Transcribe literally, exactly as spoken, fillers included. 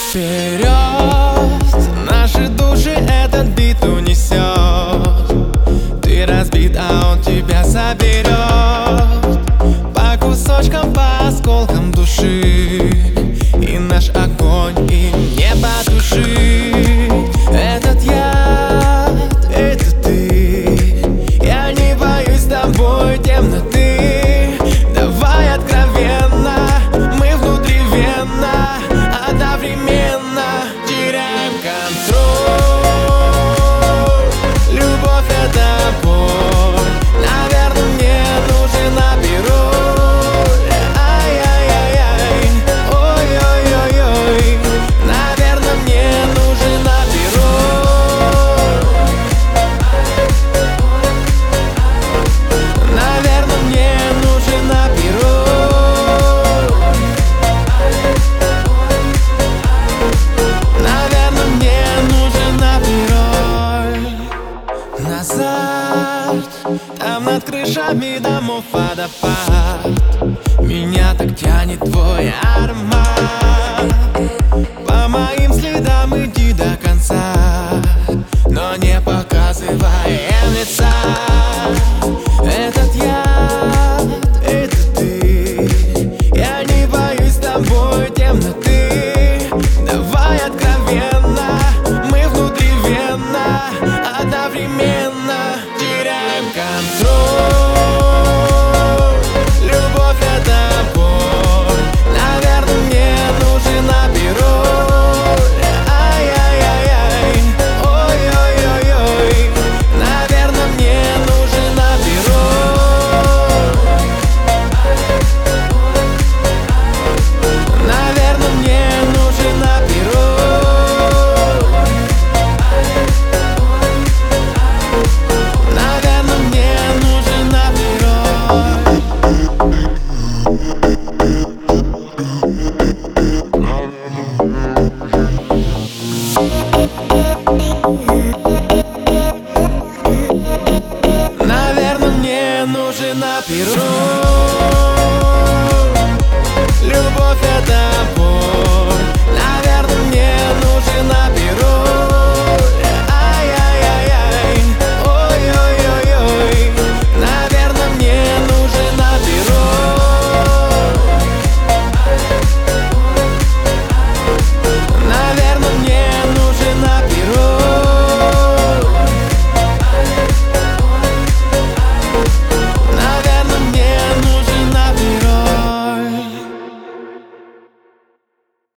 Вперед, наши души этот бит унесет. Ты разбит, а он тебя соберет по кусочкам, по осколкам души. И наш огонь им не потушить. Этот яд, это ты. Я не боюсь с тобой темноты. Давай откровенно, мы внутривенно, одновременно теряем контроль. Любовь — это боль. Наверное, мне нужен апироль. Ай-яй-яй-яй, ой-ой-ой-ой. Наверное, мне нужен апироль. Наверное, мне нужен апироль. Наверное, мне нужен апироль. Назад, там над крышами домов водопад. Меня так тянет твой аромат.